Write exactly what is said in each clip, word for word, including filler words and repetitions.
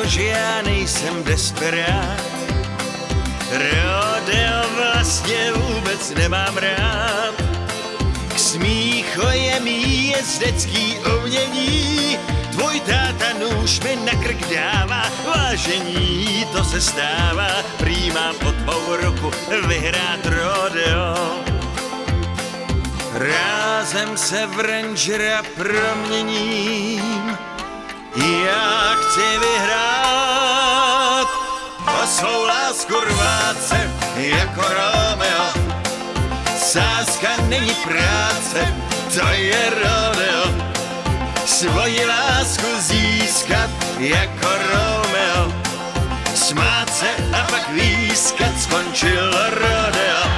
že já nejsem desperát. Rodeo vlastně vůbec nemám rád. K smíchu je mý jezdecký umění, tvoj táta nůž mi na krk dává, vážení, to se stává, prý mám pod tvou ruku vyhrát rodeo. Rázem se v rangera proměním, já chci vyhrát o svou lásku rvát se jako Romeo. Sázka není práce, to je rodeo. Svoji lásku získat jako Romeo. Smát se a pak výskat, skončilo rodeo.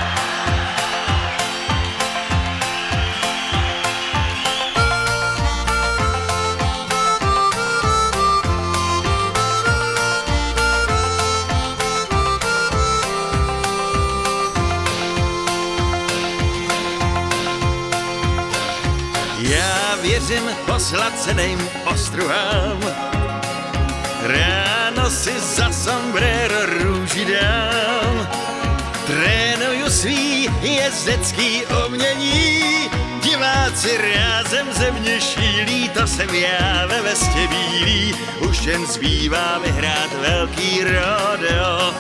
Já věřím poslaceným ostruhám, ráno si za sombrero růži dám. Trénuju svý jezdecký umění, diváci rázem ze mě šílí, to jsem já ve vestě bílý, už jen zbývá vyhrát velký rodeo.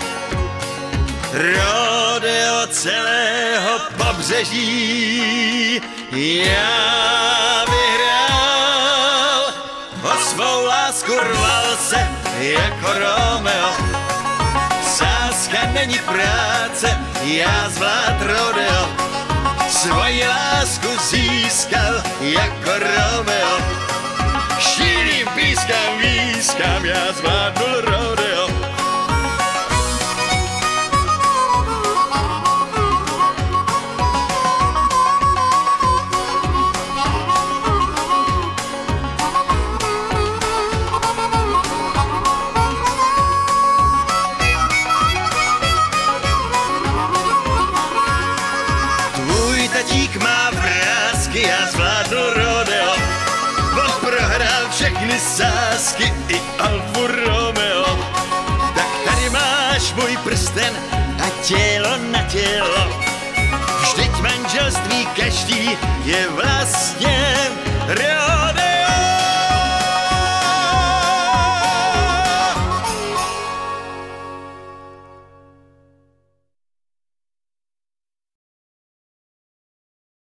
Rodeo celého pobřeží, já vyhrál, o svou lásku rval se jako Romeo. Sázka není práce, já zvlád rodeo. Svoji lásku získal jako Romeo. Šílím, pískám, výskám, já zvládnul rodeo. Tatík má vrásky, já zvládnu rodeo. On prohrál všechny sázky i Alfu Romeo. Tak tady máš můj prsten a tělo na tělo. Vždyť manželství každý je vlastně rodeo.